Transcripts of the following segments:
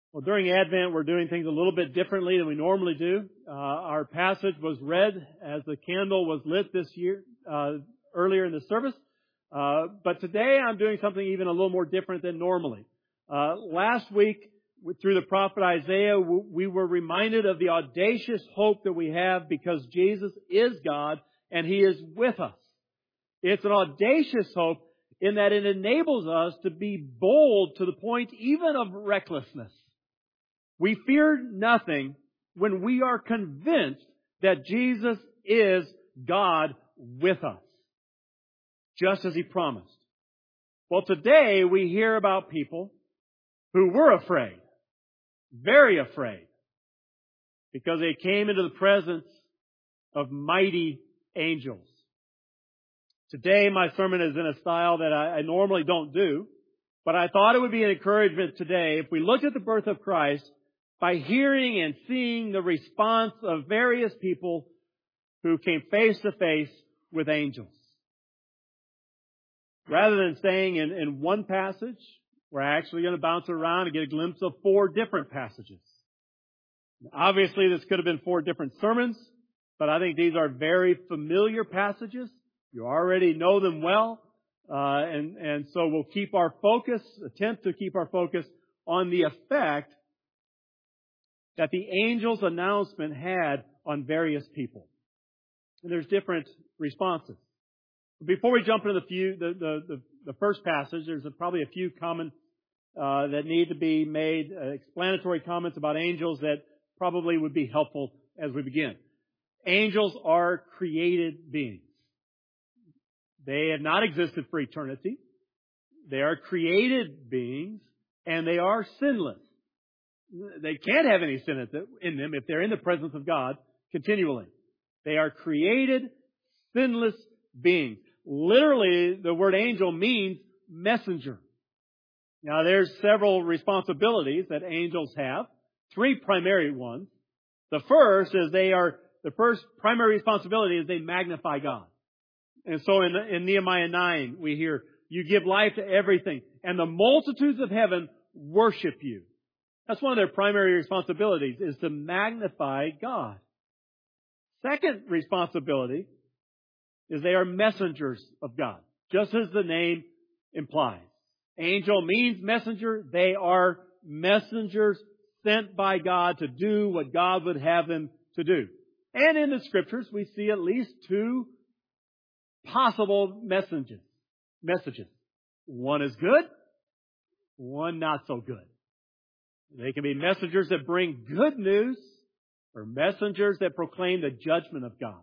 Well, during Advent, we're doing things a little bit differently than we normally do. Our passage was read as the candle was lit this year, earlier in the service. But today I'm doing something even a little more different than normally. Last week, through the prophet Isaiah, we were reminded of the audacious hope that we have because Jesus is God and He is with us. It's an audacious hope in that it enables us to be bold to the point even of recklessness. We fear nothing when we are convinced that Jesus is God with us, just as He promised. Well, today we hear about people who were afraid, very afraid, because they came into the presence of mighty angels. Today my sermon is in a style that I normally don't do, but I thought it would be an encouragement today if we looked at the birth of Christ by hearing and seeing the response of various people who came face to face with angels. Rather than staying in one passage, we're actually going to bounce around and get a glimpse of 4 different passages. Obviously, this could have been 4 different sermons, but I think these are very familiar passages. You already know them well, and so we'll attempt to keep our focus on the effect that the angel's announcement had on various people. And there's different responses. Before we jump into the first passage, there's probably a few comments that need to be made, explanatory comments about angels that probably would be helpful as we begin. Angels are created beings. They have not existed for eternity. They are created beings, and they are sinless. They can't have any sin in them if they're in the presence of God continually. They are created, sinless beings. Literally, the word angel means messenger. Now, there's several responsibilities that angels have. 3 primary ones. The first primary responsibility is they magnify God. And so in Nehemiah 9, we hear, you give life to everything, and the multitudes of heaven worship you. That's one of their primary responsibilities, is to magnify God. Second responsibility is they are messengers of God, just as the name implies. Angel means messenger. They are messengers sent by God to do what God would have them to do. And in the Scriptures, we see at least 2 possible messages. One is good, one not so good. They can be messengers that bring good news or messengers that proclaim the judgment of God.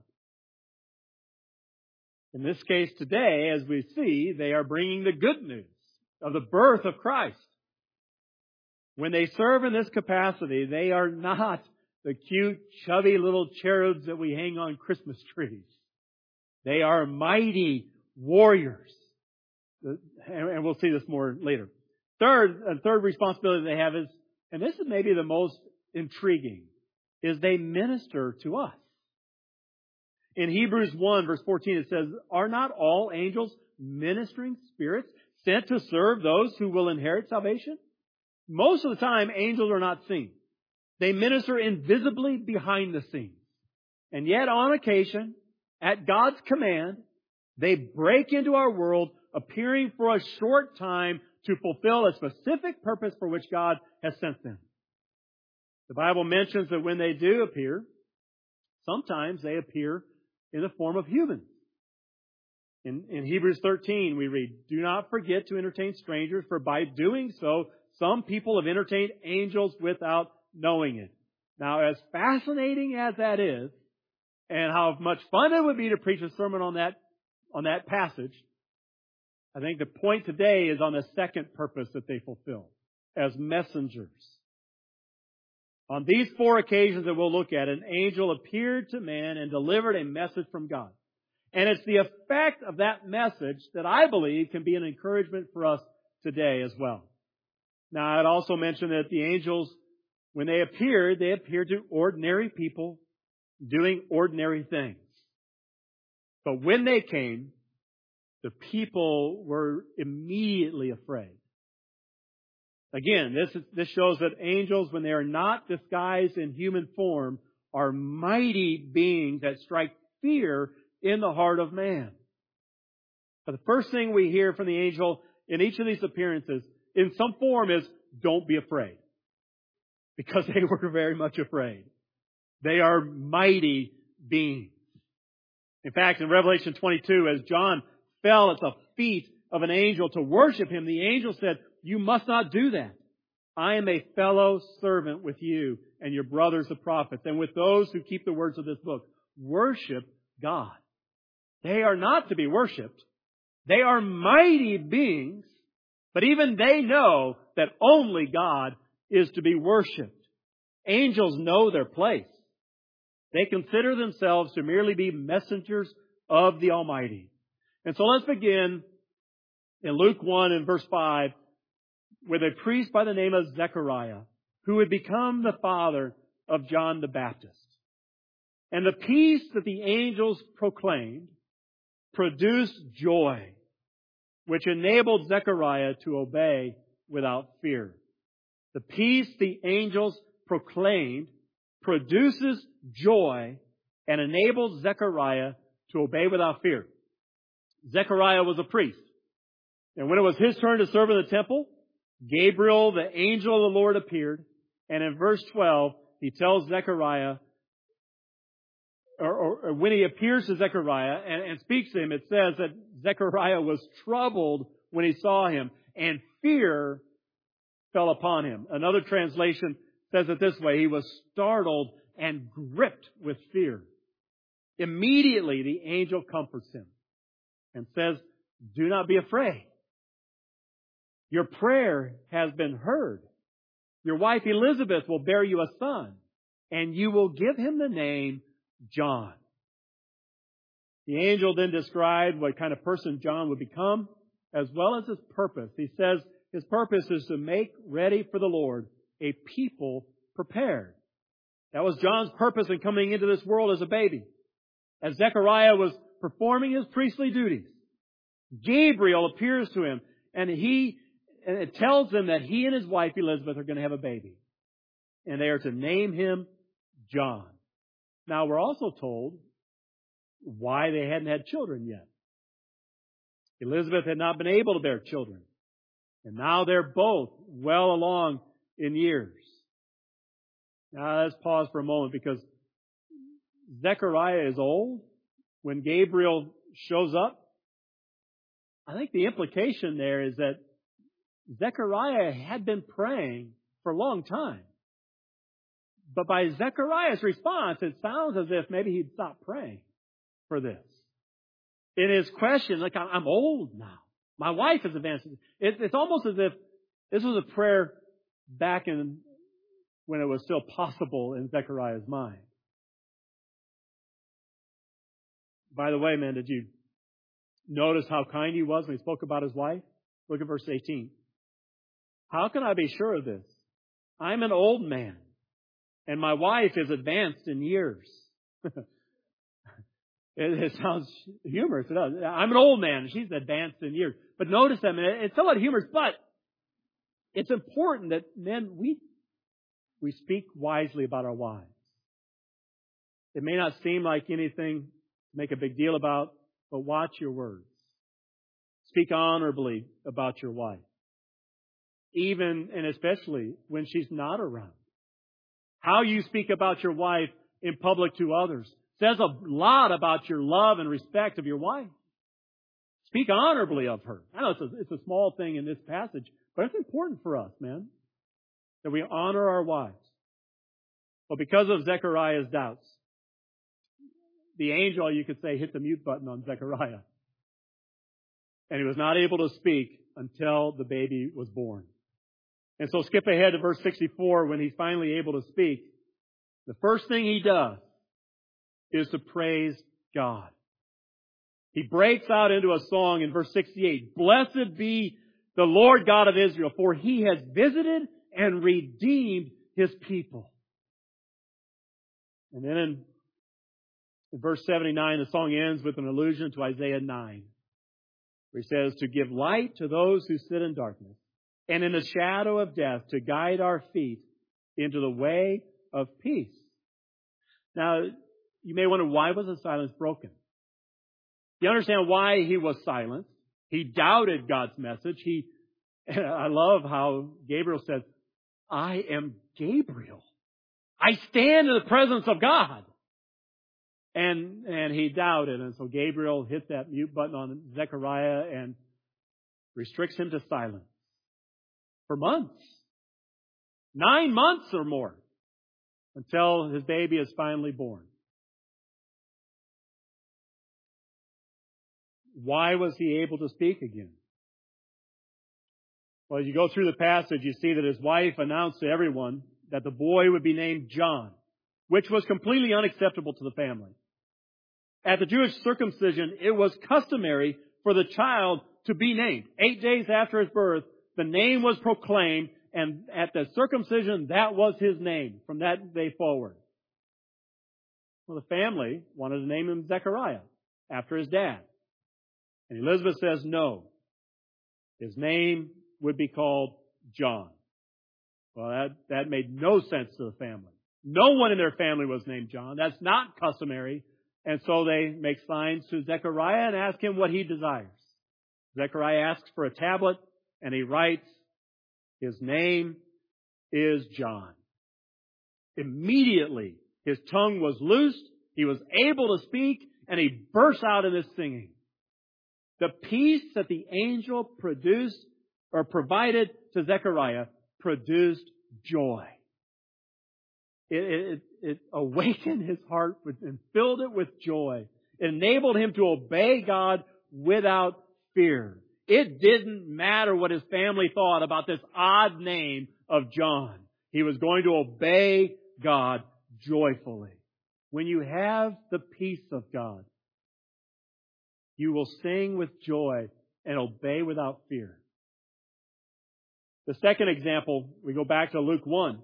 In this case today, as we see, they are bringing the good news of the birth of Christ. When they serve in this capacity, they are not the cute, chubby little cherubs that we hang on Christmas trees. They are mighty warriors. And we'll see this more later. Third responsibility they have is, and this is maybe the most intriguing, is they minister to us. In Hebrews 1 verse 14 it says, are not all angels ministering spirits sent to serve those who will inherit salvation? Most of the time, angels are not seen. They minister invisibly behind the scenes. And yet, on occasion, at God's command, they break into our world, appearing for a short time to fulfill a specific purpose for which God has sent them. The Bible mentions that when they do appear, sometimes they appear in the form of humans. In Hebrews 13, we read, do not forget to entertain strangers, for by doing so, some people have entertained angels without knowing it. Now, as fascinating as that is, and how much fun it would be to preach a sermon on that passage, I think the point today is on the second purpose that they fulfill, as messengers. On these 4 occasions that we'll look at, an angel appeared to man and delivered a message from God. And it's the effect of that message that I believe can be an encouragement for us today as well. Now, I'd also mention that the angels, when they appeared to ordinary people doing ordinary things. But when they came, the people were immediately afraid. Again, this shows that angels, when they are not disguised in human form, are mighty beings that strike fear in the heart of man. But the first thing we hear from the angel in each of these appearances, in some form, is don't be afraid. Because they were very much afraid. They are mighty beings. In fact, in Revelation 22, as John fell at the feet of an angel to worship him, the angel said, "You must not do that. I am a fellow servant with you and your brothers the prophets, and with those who keep the words of this book. Worship God." They are not to be worshipped. They are mighty beings, but even they know that only God is to be worshipped. Angels know their place. They consider themselves to merely be messengers of the Almighty. And so let's begin in Luke 1 and verse 5 with a priest by the name of Zechariah, who would become the father of John the Baptist. And the peace that the angels proclaimed produced joy, which enabled Zechariah to obey without fear. The peace the angels proclaimed produces joy and enables Zechariah to obey without fear. Zechariah was a priest. And when it was his turn to serve in the temple, Gabriel, the angel of the Lord, appeared. And in verse 12, he tells Zechariah, or when he appears to Zechariah and speaks to him, it says that Zechariah was troubled when he saw him, and fear fell upon him. Another translation says it this way: he was startled and gripped with fear. Immediately the angel comforts him and says, "Do not be afraid. Your prayer has been heard. Your wife Elizabeth will bear you a son, and you will give him the name John." The angel then described what kind of person John would become, as well as his purpose. He says his purpose is to make ready for the Lord a people prepared. That was John's purpose in coming into this world as a baby. As Zechariah was performing his priestly duties, Gabriel appears to him, and it tells him that he and his wife Elizabeth are going to have a baby. And they are to name him John. Now, we're also told why they hadn't had children yet. Elizabeth had not been able to bear children. And now they're both well along in years. Now, let's pause for a moment, because Zechariah is old when Gabriel shows up. I think the implication there is that Zechariah had been praying for a long time. But by Zechariah's response, it sounds as if maybe he'd stopped praying for this. In his question, like, I'm old now. My wife is advanced. It's almost as if this was a prayer back in when it was still possible in Zechariah's mind. By the way, man, did you notice how kind he was when he spoke about his wife? Look at verse 18. "How can I be sure of this? I'm an old man, and my wife is advanced in years." It sounds humorous. It does. I'm an old man, and she's advanced in years. But notice that, man, it's somewhat humorous, but it's important that, men, we speak wisely about our wives. It may not seem like anything to make a big deal about, but watch your words. Speak honorably about your wife, even and especially when she's not around. How you speak about your wife in public to others says a lot about your love and respect of your wife. Speak honorably of her. I know it's a small thing in this passage, but it's important for us, man, that we honor our wives. Well, because of Zechariah's doubts, the angel, you could say, hit the mute button on Zechariah. And he was not able to speak until the baby was born. And so skip ahead to verse 64 when he's finally able to speak. The first thing he does is to praise God. He breaks out into a song in verse 68. "Blessed be the Lord God of Israel, for he has visited and redeemed his people." And then in verse 79, the song ends with an allusion to Isaiah 9, where he says, "To give light to those who sit in darkness and in the shadow of death to guide our feet into the way of peace. Now, you may wonder, why was the silence broken? You understand why he was silent. He doubted God's message. I love how Gabriel says, I am Gabriel. I stand in the presence of God. And he doubted. And so Gabriel hit that mute button on Zechariah and restricts him to silence for months. 9 months or more, until his baby is finally born. Why was he able to speak again? Well, as you go through the passage, you see that his wife announced to everyone that the boy would be named John, which was completely unacceptable to the family. At the Jewish circumcision, it was customary for the child to be named. 8 days after his birth, the name was proclaimed, and at the circumcision, that was his name from that day forward. Well, the family wanted to name him Zechariah, after his dad. And Elizabeth says no. His name would be called John. Well, that made no sense to the family. No one in their family was named John. That's not customary. And so they make signs to Zechariah and ask him what he desires. Zechariah asks for a tablet, and he writes, his name is John. Immediately, his tongue was loosed, he was able to speak, and he burst out in this singing. The peace that the angel produced or provided to Zechariah produced joy. It awakened his heart and filled it with joy. It enabled him to obey God without fear. It didn't matter what his family thought about this odd name of John. He was going to obey God joyfully. When you have the peace of God, you will sing with joy and obey without fear. The second example, we go back to Luke 1.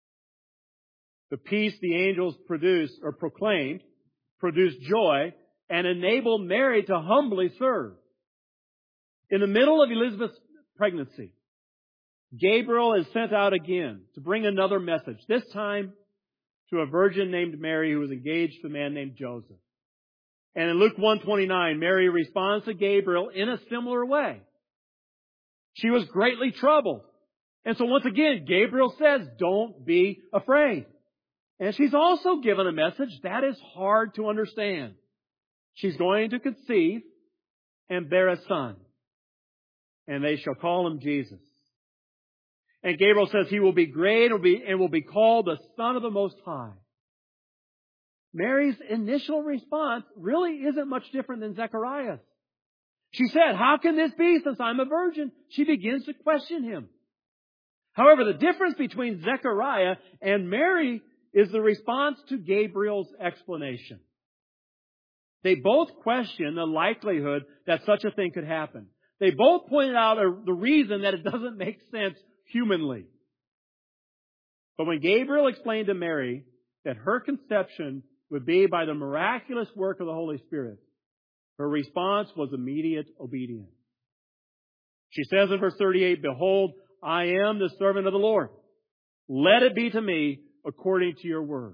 The peace the angels produced or proclaimed produced joy and enabled Mary to humbly serve. In the middle of Elizabeth's pregnancy, Gabriel is sent out again to bring another message, this time to a virgin named Mary who was engaged to a man named Joseph. And in Luke 1:29, Mary responds to Gabriel in a similar way. She was greatly troubled. And so once again, Gabriel says, don't be afraid. And she's also given a message that is hard to understand. She's going to conceive and bear a son, and they shall call him Jesus. And Gabriel says he will be great and will be called the Son of the Most High. Mary's initial response really isn't much different than Zechariah's. She said, how can this be since I'm a virgin? She begins to question him. However, the difference between Zechariah and Mary is the response to Gabriel's explanation. They both question the likelihood that such a thing could happen. They both pointed out the reason that it doesn't make sense humanly. But when Gabriel explained to Mary that her conception would be by the miraculous work of the Holy Spirit, her response was immediate obedience. She says in verse 38, behold, I am the servant of the Lord. Let it be to me according to your word.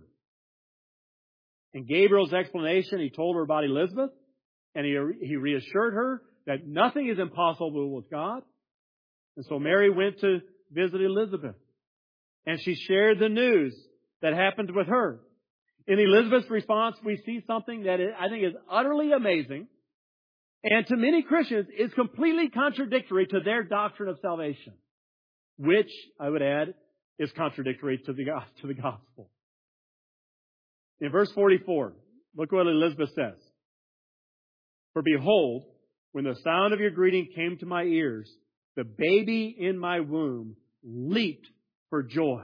In Gabriel's explanation, he told her about Elizabeth, and he reassured her that nothing is impossible with God. And so Mary went to visit Elizabeth, and she shared the news that happened with her. In Elizabeth's response, we see something that I think is utterly amazing, and to many Christians is completely contradictory to their doctrine of salvation, which, I would add, is contradictory to the gospel. In verse 44, look what Elizabeth says. For behold, when the sound of your greeting came to my ears, the baby in my womb leaped for joy.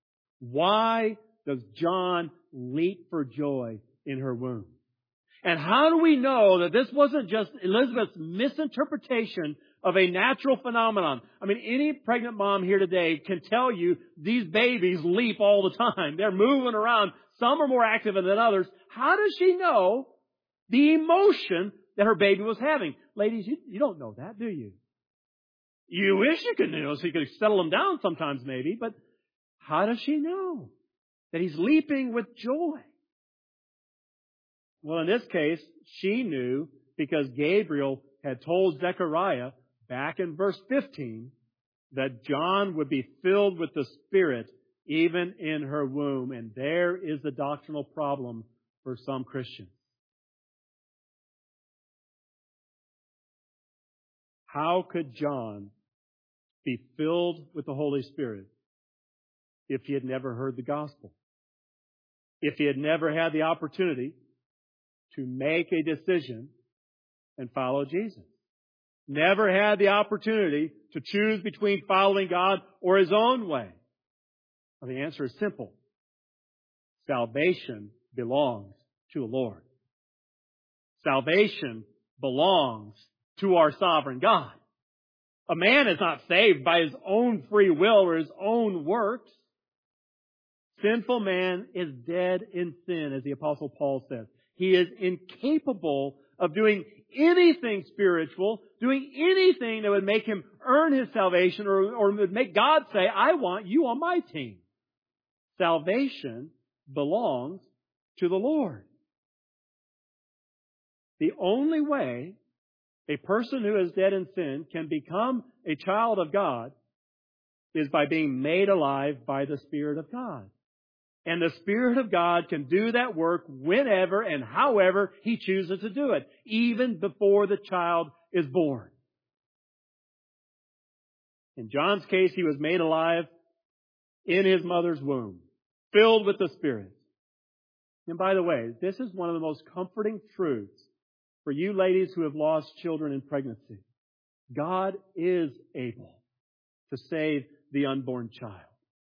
Why does John leap for joy in her womb? And how do we know that this wasn't just Elizabeth's misinterpretation of a natural phenomenon? I mean, any pregnant mom here today can tell you these babies leap all the time. They're moving around. Some are more active than others. How does she know the emotion that her baby was having? Ladies, you don't know that, do you? You wish you could know so you could settle him down sometimes maybe, but how does she know that he's leaping with joy? Well, in this case, she knew because Gabriel had told Zechariah back in verse 15 that John would be filled with the Spirit even in her womb. And there is the doctrinal problem for some Christians. How could John be filled with the Holy Spirit if he had never heard the gospel? If he had never had the opportunity to make a decision and follow Jesus? Never had the opportunity to choose between following God or his own way? Well, the answer is simple. Salvation belongs to the Lord. Salvation belongs to our sovereign God. A man is not saved by his own free will or his own works. Sinful man is dead in sin, as the Apostle Paul says. He is incapable of doing anything spiritual, doing anything that would make him earn his salvation or would make God say, I want you on my team. Salvation belongs to the Lord. The only way a person who is dead in sin can become a child of God is by being made alive by the Spirit of God. And the Spirit of God can do that work whenever and however He chooses to do it, even before the child is born. In John's case, he was made alive in his mother's womb, filled with the Spirit. And by the way, this is one of the most comforting truths for you ladies who have lost children in pregnancy. God is able to save the unborn child.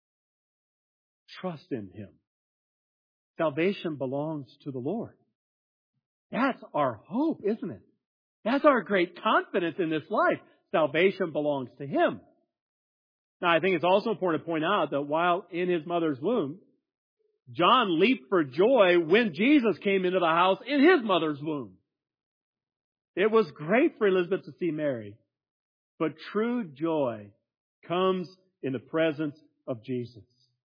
Trust in Him. Salvation belongs to the Lord. That's our hope, isn't it? That's our great confidence in this life. Salvation belongs to Him. Now, I think it's also important to point out that while in his mother's womb, John leaped for joy when Jesus came into the house in his mother's womb. It was great for Elizabeth to see Mary, but true joy comes in the presence of Jesus.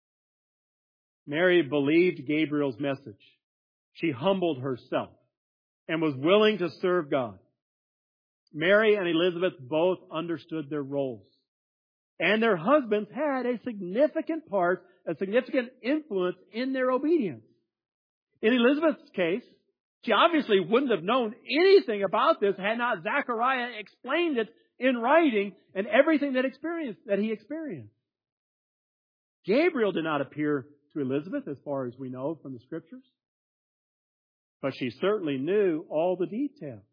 Mary believed Gabriel's message. She humbled herself and was willing to serve God. Mary and Elizabeth both understood their roles. And their husbands had a significant part, a significant influence in their obedience. In Elizabeth's case, she obviously wouldn't have known anything about this had not Zechariah explained it in writing and everything that he experienced. Gabriel did not appear to Elizabeth as far as we know from the Scriptures, but she certainly knew all the details.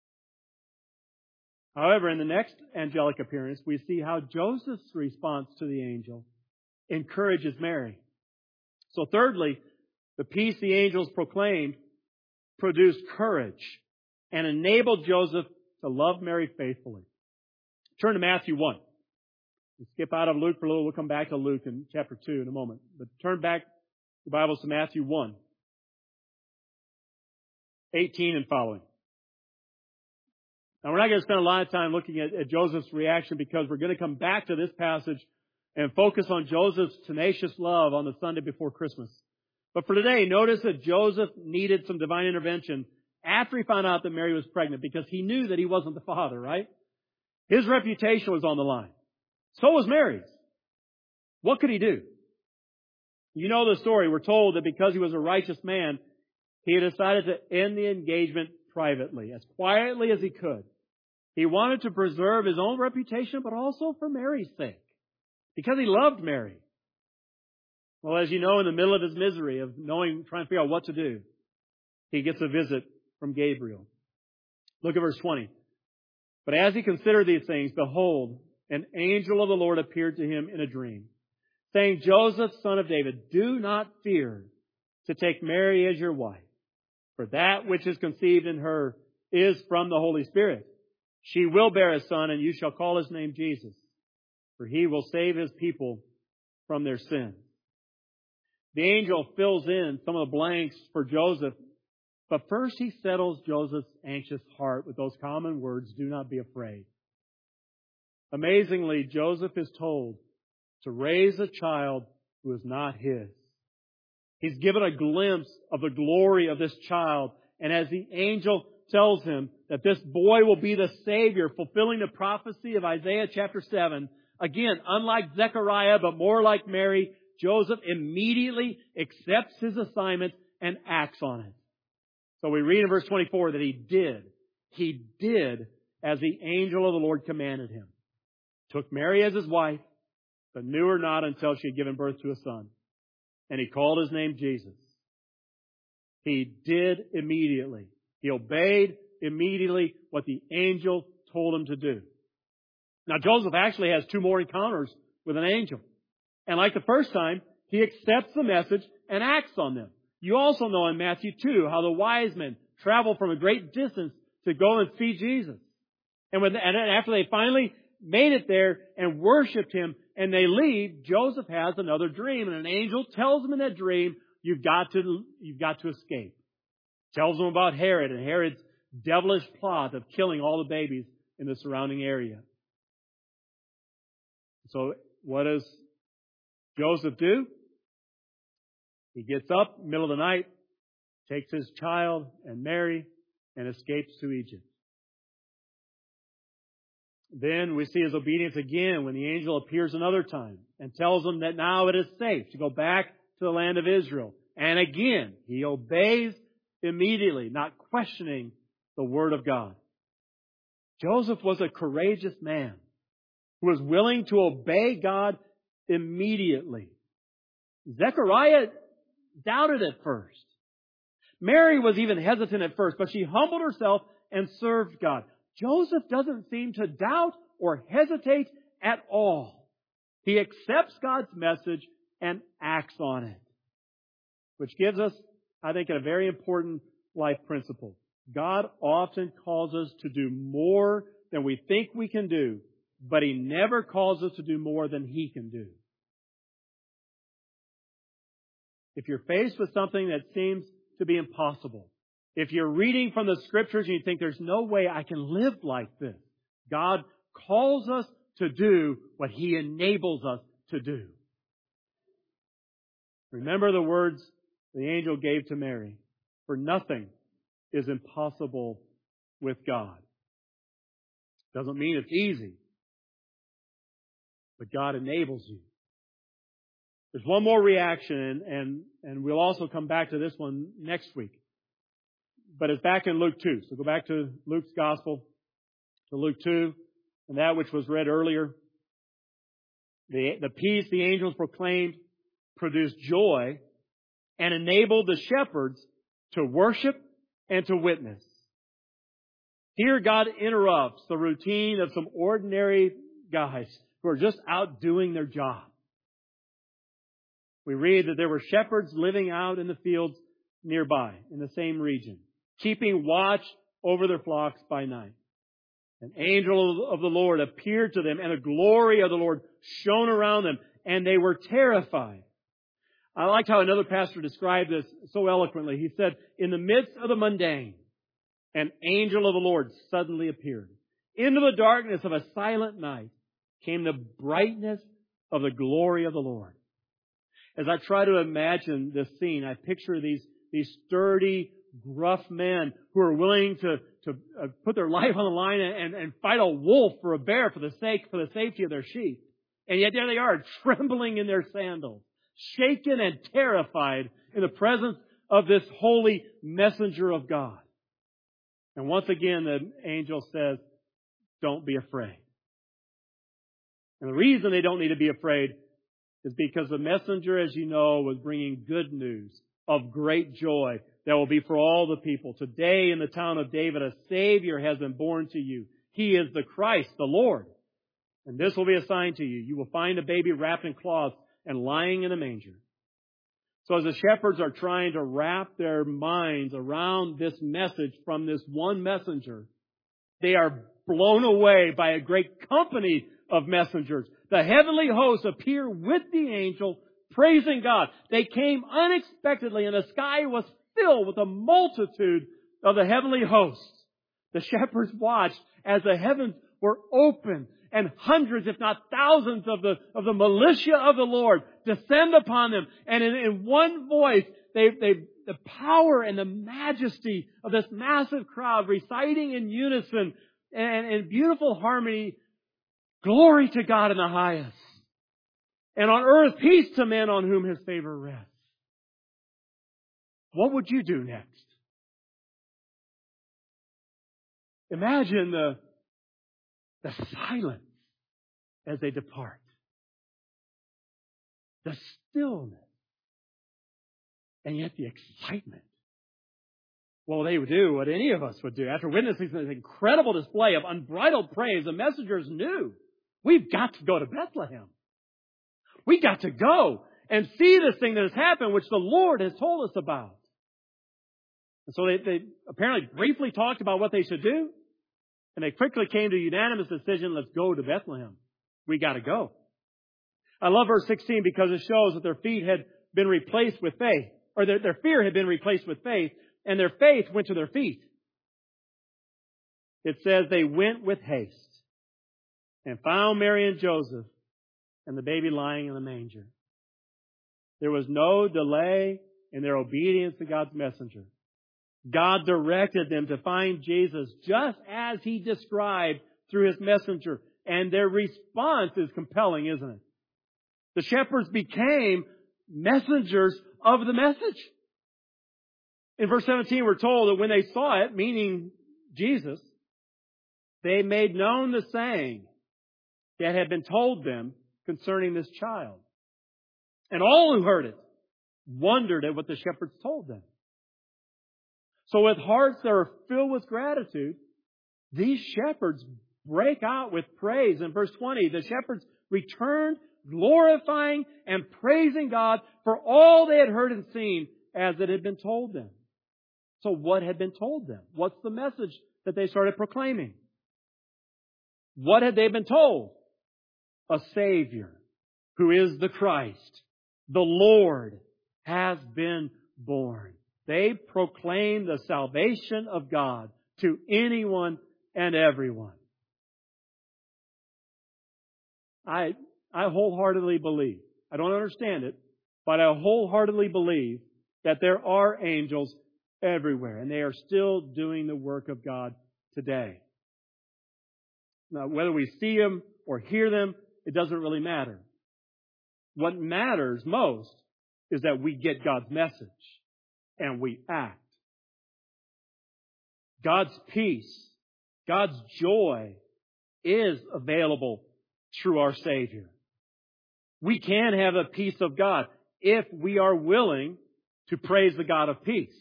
However, in the next angelic appearance, we see how Joseph's response to the angel encourages Mary. So thirdly, the peace the angels proclaimed produced courage and enabled Joseph to love Mary faithfully. Turn to Matthew 1. We'll skip out of Luke for a little. We'll come back to Luke in chapter 2 in a moment. But turn back the Bibles to Matthew 1, 18 and following. Now, we're not going to spend a lot of time looking at Joseph's reaction because we're going to come back to this passage and focus on Joseph's tenacious love on the Sunday before Christmas. But for today, notice that Joseph needed some divine intervention after he found out that Mary was pregnant because he knew that he wasn't the father, right? His reputation was on the line. So was Mary's. What could he do? You know the story. We're told that because he was a righteous man, he decided to end the engagement privately, as quietly as he could. He wanted to preserve his own reputation, but also for Mary's sake, because he loved Mary. Well, as you know, in the middle of his misery of trying to figure out what to do, he gets a visit from Gabriel. Look at verse 20. But as he considered these things, behold, an angel of the Lord appeared to him in a dream, saying, Joseph, son of David, do not fear to take Mary as your wife, for that which is conceived in her is from the Holy Spirit. She will bear a son, and you shall call his name Jesus, for he will save his people from their sins. The angel fills in some of the blanks for Joseph, but first he settles Joseph's anxious heart with those common words, do not be afraid. Amazingly, Joseph is told to raise a child who is not his. He's given a glimpse of the glory of this child. And as the angel tells him that this boy will be the Savior, fulfilling the prophecy of Isaiah chapter 7, again, unlike Zechariah, but more like Mary, Joseph immediately accepts his assignment and acts on it. So we read in verse 24 that he did as the angel of the Lord commanded him. Took Mary as his wife, but knew her not until she had given birth to a son. And he called his name Jesus. He did immediately. He obeyed immediately what the angel told him to do. Now Joseph actually has 2 more encounters with an angel. And like the first time, he accepts the message and acts on them. You also know in Matthew 2 how the wise men travel from a great distance to go and see Jesus. And after they finally made it there and worshipped him and they leave, Joseph has another dream. And an angel tells him in that dream, you've got to escape. Tells him about Herod and Herod's devilish plot of killing all the babies in the surrounding area. So what does Joseph do? He gets up in the middle of the night, takes his child and Mary, and escapes to Egypt. Then we see his obedience again when the angel appears another time and tells him that now it is safe to go back to the land of Israel. And again, he obeys immediately, not questioning the word of God. Joseph was a courageous man who was willing to obey God immediately. Zechariah doubted at first. Mary was even hesitant at first, but she humbled herself and served God. Joseph doesn't seem to doubt or hesitate at all. He accepts God's message and acts on it. Which gives us, I think, a very important life principle. God often calls us to do more than we think we can do, but He never calls us to do more than He can do. If you're faced with something that seems to be impossible, if you're reading from the Scriptures and you think there's no way I can live like this, God calls us to do what He enables us to do. Remember the words the angel gave to Mary. For nothing is impossible with God. Doesn't mean it's easy, but God enables you. There's one more reaction, and we'll also come back to this one next week. But it's back in Luke 2. So go back to Luke's Gospel, to Luke 2, and that which was read earlier. The peace the angels proclaimed produced joy and enabled the shepherds to worship and to witness. Here God interrupts the routine of some ordinary guys who are just out doing their job. We read that there were shepherds living out in the fields nearby, in the same region, keeping watch over their flocks by night. An angel of the Lord appeared to them, and the glory of the Lord shone around them, and they were terrified. I liked how another pastor described this so eloquently. He said, in the midst of the mundane, an angel of the Lord suddenly appeared. Into the darkness of a silent night came the brightness of the glory of the Lord. As I try to imagine this scene, I picture these sturdy, gruff men who are willing to put their life on the line and fight a wolf or a bear for the safety of their sheep. And yet there they are, trembling in their sandals, shaken and terrified in the presence of this holy messenger of God. And once again, the angel says, don't be afraid. And the reason they don't need to be afraid is because the messenger, as you know, was bringing good news of great joy that will be for all the people. Today in the town of David, a Savior has been born to you. He is the Christ, the Lord. And this will be a sign to you. You will find a baby wrapped in cloths and lying in a manger. So as the shepherds are trying to wrap their minds around this message from this one messenger, they are blown away by a great company of messengers. The heavenly hosts appear with the angel, praising God. They came unexpectedly, and the sky was filled with a multitude of the heavenly hosts. The shepherds watched as the heavens were open and hundreds, if not thousands of the militia of the Lord descend upon them. And in one voice, the power and the majesty of this massive crowd reciting in unison and in beautiful harmony, glory to God in the highest. And on earth, peace to men on whom His favor rests. What would you do next? Imagine the silence as they depart. The stillness. And yet the excitement. Well, they would do what any of us would do. After witnessing this incredible display of unbridled praise, the messengers knew, we've got to go to Bethlehem. We got to go and see this thing that has happened, which the Lord has told us about. And so they apparently briefly talked about what they should do. And they quickly came to a unanimous decision, let's go to Bethlehem. We got to go. I love verse 16 because it shows that their feet had been replaced with faith. Or their fear had been replaced with faith. And their faith went to their feet. It says they went with haste and found Mary and Joseph and the baby lying in the manger. There was no delay in their obedience to God's messenger. God directed them to find Jesus just as He described through His messenger. And their response is compelling, isn't it? The shepherds became messengers of the message. In verse 17, we're told that when they saw it, meaning Jesus, they made known the saying that had been told them concerning this child. And all who heard it wondered at what the shepherds told them. So with hearts that are filled with gratitude, these shepherds break out with praise. In verse 20, the shepherds returned glorifying and praising God for all they had heard and seen as it had been told them. So what had been told them? What's the message that they started proclaiming? What had they been told? A Savior, who is the Christ, the Lord, has been born. They proclaim the salvation of God to anyone and everyone. I wholeheartedly believe, I don't understand it, but I wholeheartedly believe that there are angels everywhere, and they are still doing the work of God today. Now, whether we see them or hear them, it doesn't really matter. What matters most is that we get God's message and we act. God's peace, God's joy is available through our Savior. We can have a peace of God if we are willing to praise the God of peace.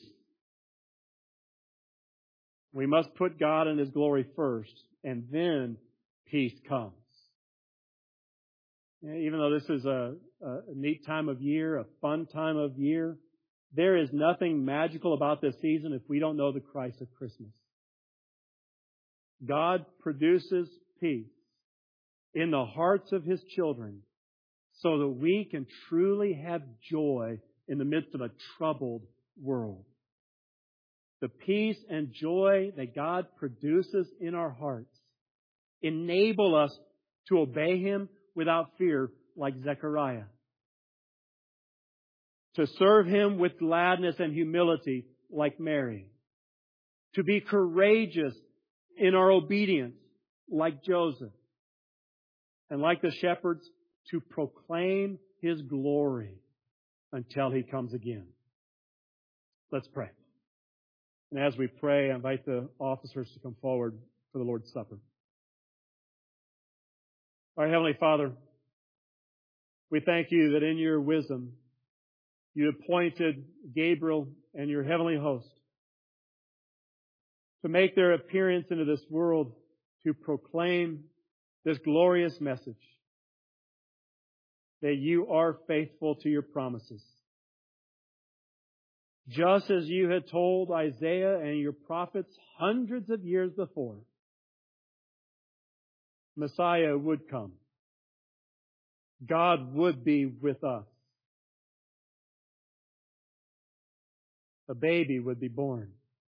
We must put God and His glory first, and then peace comes. Even though this is a neat time of year, a fun time of year, there is nothing magical about this season if we don't know the Christ of Christmas. God produces peace in the hearts of His children so that we can truly have joy in the midst of a troubled world. The peace and joy that God produces in our hearts enable us to obey Him without fear, like Zechariah. To serve Him with gladness and humility, like Mary. To be courageous in our obedience, like Joseph. And like the shepherds, to proclaim His glory until He comes again. Let's pray. And as we pray, I invite the officers to come forward for the Lord's Supper. Our Heavenly Father, we thank You that in Your wisdom, You appointed Gabriel and Your heavenly host to make their appearance into this world to proclaim this glorious message that You are faithful to Your promises. Just as You had told Isaiah and Your prophets hundreds of years before, Messiah would come. God would be with us. A baby would be born.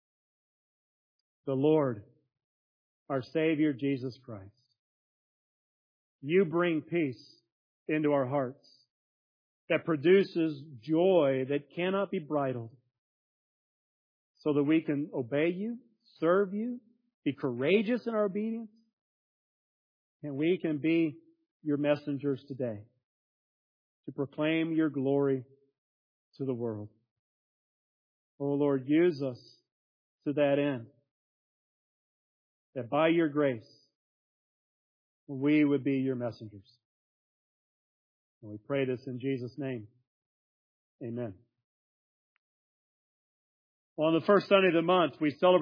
The Lord, our Savior, Jesus Christ. You bring peace into our hearts that produces joy that cannot be bridled, so that we can obey You, serve You, be courageous in our obedience, and we can be Your messengers today to proclaim Your glory to the world. Oh Lord, use us to that end, that by Your grace we would be Your messengers. And we pray this in Jesus' name. Amen. On the first Sunday of the month, we celebrate